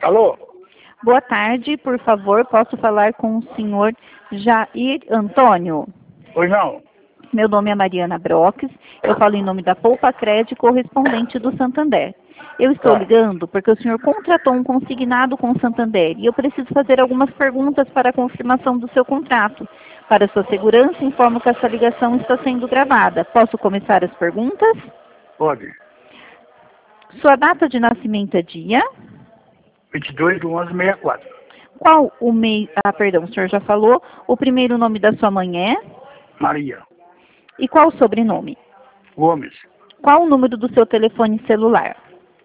Alô? Boa tarde, por favor, posso falar com o senhor Jair Antônio? Pois não. Meu nome é Mariana Broques, eu falo em nome da Poupa Crédito, correspondente do Santander. Eu estou ligando porque o senhor contratou um consignado com o Santander e eu preciso fazer algumas perguntas para a confirmação do seu contrato. Para sua segurança, informo que essa ligação está sendo gravada. Posso começar as perguntas? Pode. Sua data de nascimento é dia? 22/11/64. Qual o meio... Ah, perdão, o senhor já falou. O primeiro nome da sua mãe é? Maria. E qual o sobrenome? Gomes. Qual o número do seu telefone celular?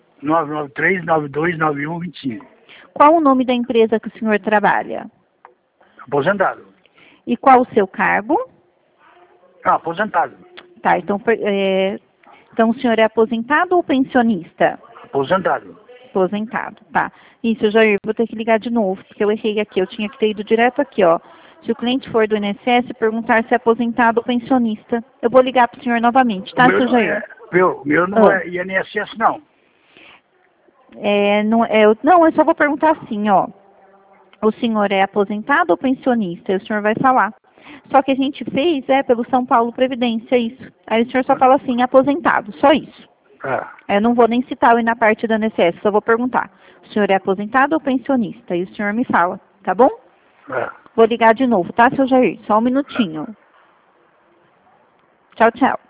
993-929125. Qual o nome da empresa que o senhor trabalha? Aposentado. E qual o seu cargo? Aposentado. Tá, então o senhor é aposentado ou pensionista? Aposentado. Aposentado, tá. Isso, Jair, vou ter que ligar de novo, porque eu errei aqui. Eu tinha que ter ido direto aqui, ó. Se o cliente for do INSS, perguntar se é aposentado ou pensionista. Eu vou ligar para o senhor novamente, tá, seu Jair? O meu não é INSS, não. Não, eu só vou perguntar assim, ó. O senhor é aposentado ou pensionista? E o senhor vai falar. Só que a gente fez, pelo São Paulo Previdência, isso. Aí o senhor só fala assim, aposentado, só isso. Eu não vou nem citar o na parte da INSS, só vou perguntar. O senhor é aposentado ou pensionista? E o senhor me fala, tá bom? Vou ligar de novo, tá, seu Jair? Só um minutinho. Tchau, tchau.